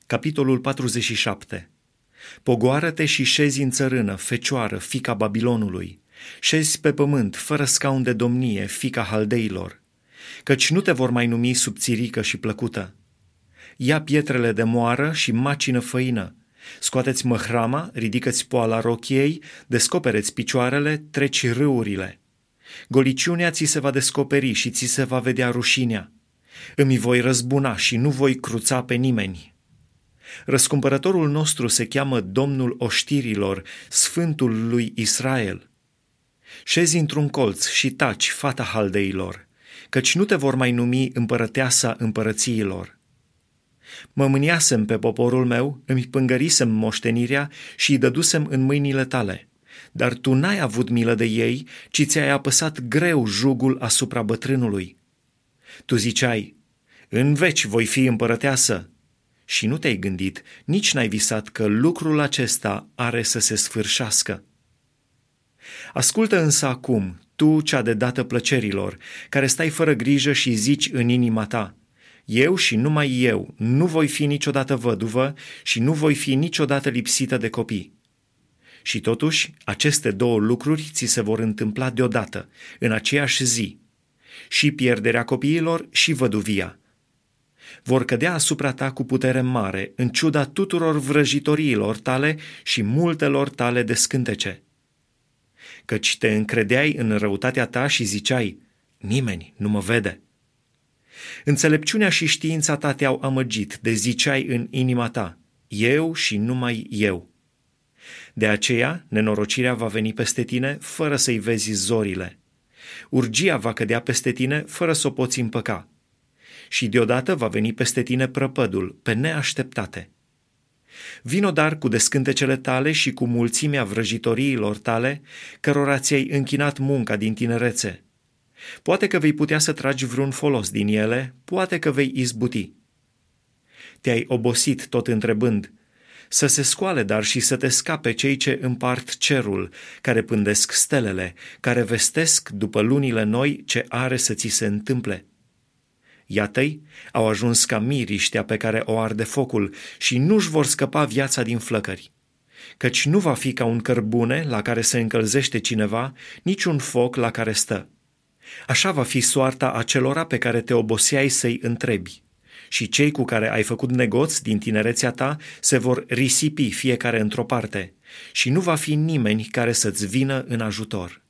Capitolul 47. Pogoară-te și șezi în țărână, fecioară, fiica Babilonului. Șezi pe pământ, fără scaun de domnie, fiica Haldeilor, căci nu te vor mai numi subțirică și plăcută. Ia pietrele de moară și macină făină. Scoateți măhrama, ridică-ți poala rochiei, descopereți picioarele, treci râurile. Goliciunea ți se va descoperi și ți se va vedea rușinea. Îmi voi răzbuna și nu voi cruța pe nimeni. Răscumpărătorul nostru se cheamă Domnul oștirilor, Sfântul lui Israel. Șezi într-un colț și taci, fata Haldeilor, căci nu te vor mai numi împărăteasa împărățiilor. Mă mâniasem pe poporul meu, îmi pângărisem moștenirea și îi dădusem în mâinile tale, dar tu n-ai avut milă de ei, ci ți-ai apăsat greu jugul asupra bătrânului. Tu ziceai, în veci voi fi împărăteasă, și nu te-ai gândit, nici n-ai visat că lucrul acesta are să se sfârșească. Ascultă însă acum, tu cea de dată plăcerilor, care stai fără grijă și zici în inima ta, eu și numai eu nu voi fi niciodată văduvă și nu voi fi niciodată lipsită de copii. Și totuși, aceste două lucruri ți se vor întâmpla deodată, în aceeași zi, și pierderea copiilor și văduvia. Vor cădea asupra ta cu putere mare, în ciuda tuturor vrăjitoriilor tale și multelor tale descântece. Căci te încredeai în răutatea ta și ziceai, nimeni nu mă vede. Înțelepciunea și știința ta te-au amăgit, de ziceai în inima ta, eu și numai eu. De aceea, nenorocirea va veni peste tine fără să-i vezi zorile. Urgia va cădea peste tine fără să o poți împăca. Și deodată va veni peste tine prăpădul, pe neașteptate. Vino dar cu descântecele tale și cu mulțimea vrăjitoriilor tale, cărora ți-ai închinat munca din tinerețe. Poate că vei putea să tragi vreun folos din ele, poate că vei izbuti. Te-ai obosit tot întrebând, să se scoale dar și să te scape cei ce împart cerul, care pândesc stelele, care vestesc după lunile noi ce are să ți se întâmple. Iată-i, au ajuns ca miriștea pe care o arde focul și nu-și vor scăpa viața din flăcări. Căci nu va fi ca un cărbune la care se încălzește cineva, nici un foc la care stă. Așa va fi soarta acelora pe care te oboseai să-i întrebi. Și cei cu care ai făcut negoț din tinerețea ta se vor risipi fiecare într-o parte și nu va fi nimeni care să-ți vină în ajutor.